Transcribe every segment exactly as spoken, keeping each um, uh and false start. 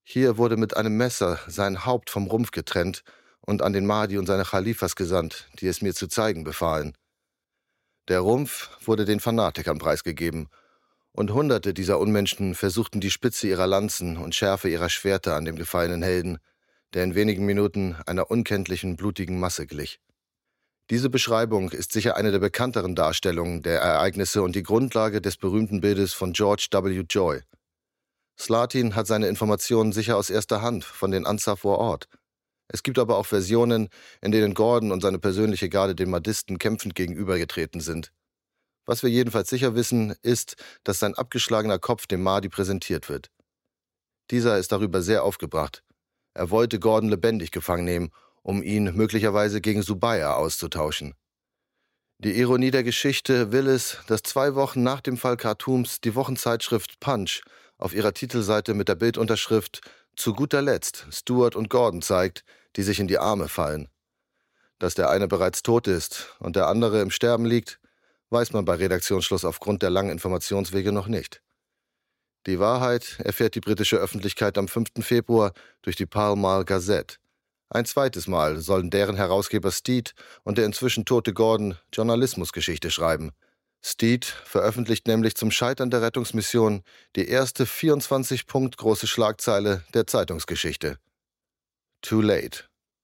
Hier wurde mit einem Messer sein Haupt vom Rumpf getrennt und an den Mahdi und seine Chalifas gesandt, die es mir zu zeigen befahlen. Der Rumpf wurde den Fanatikern preisgegeben, und Hunderte dieser Unmenschen versuchten die Spitze ihrer Lanzen und Schärfe ihrer Schwerter an dem gefallenen Helden, der in wenigen Minuten einer unkenntlichen, blutigen Masse glich. Diese Beschreibung ist sicher eine der bekannteren Darstellungen der Ereignisse und die Grundlage des berühmten Bildes von George W. Joy. Slatin hat seine Informationen sicher aus erster Hand von den Ansar vor Ort. Es gibt aber auch Versionen, in denen Gordon und seine persönliche Garde den Mahdisten kämpfend gegenübergetreten sind. Was wir jedenfalls sicher wissen, ist, dass sein abgeschlagener Kopf dem Mahdi präsentiert wird. Dieser ist darüber sehr aufgebracht. Er wollte Gordon lebendig gefangen nehmen, um ihn möglicherweise gegen Subaya auszutauschen. Die Ironie der Geschichte will es, dass zwei Wochen nach dem Fall Khartoums die Wochenzeitschrift Punch auf ihrer Titelseite mit der Bildunterschrift »Zu guter Letzt Stuart und Gordon« zeigt, die sich in die Arme fallen. Dass der eine bereits tot ist und der andere im Sterben liegt, weiß man bei Redaktionsschluss aufgrund der langen Informationswege noch nicht. Die Wahrheit erfährt die britische Öffentlichkeit am fünften Februar durch die Pall Mall Gazette. Ein zweites Mal sollen deren Herausgeber Steed und der inzwischen tote Gordon Journalismusgeschichte schreiben. Steed veröffentlicht nämlich zum Scheitern der Rettungsmission die erste vierundzwanzig Punkt große Schlagzeile der Zeitungsgeschichte. Too late.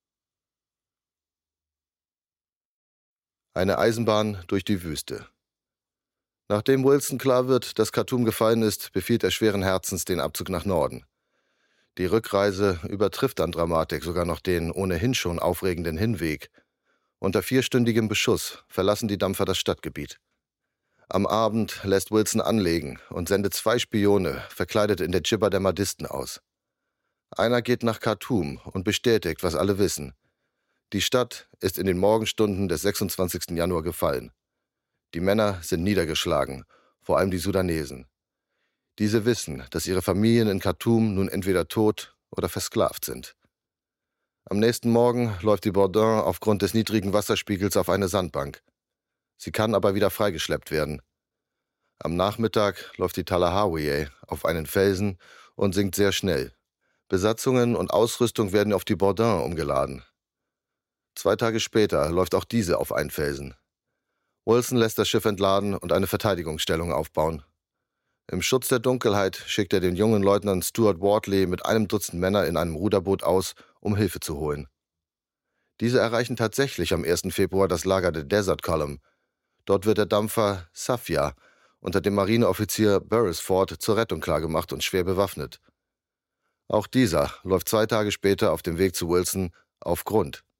Eine Eisenbahn durch die Wüste. Nachdem Wilson klar wird, dass Khartoum gefallen ist, befiehlt er schweren Herzens den Abzug nach Norden. Die Rückreise übertrifft an Dramatik sogar noch den ohnehin schon aufregenden Hinweg. Unter vierstündigem Beschuss verlassen die Dampfer das Stadtgebiet. Am Abend lässt Wilson anlegen und sendet zwei Spione, verkleidet in der Dschibba der Mahdisten, aus. Einer geht nach Khartoum und bestätigt, was alle wissen. Die Stadt ist in den Morgenstunden des sechsundzwanzigsten Januar gefallen. Die Männer sind niedergeschlagen, vor allem die Sudanesen. Diese wissen, dass ihre Familien in Khartoum nun entweder tot oder versklavt sind. Am nächsten Morgen läuft die Bourdon aufgrund des niedrigen Wasserspiegels auf eine Sandbank. Sie kann aber wieder freigeschleppt werden. Am Nachmittag läuft die Talahawiye auf einen Felsen und sinkt sehr schnell. Besatzungen und Ausrüstung werden auf die Bourdon umgeladen. Zwei Tage später läuft auch diese auf einen Felsen. Wilson lässt das Schiff entladen und eine Verteidigungsstellung aufbauen. Im Schutz der Dunkelheit schickt er den jungen Leutnant Stuart Wardley mit einem Dutzend Männer in einem Ruderboot aus, um Hilfe zu holen. Diese erreichen tatsächlich am ersten Februar das Lager der Desert Column. Dort wird der Dampfer Safia unter dem Marineoffizier Beresford zur Rettung klargemacht und schwer bewaffnet. Auch dieser läuft zwei Tage später auf dem Weg zu Wilson auf Grund.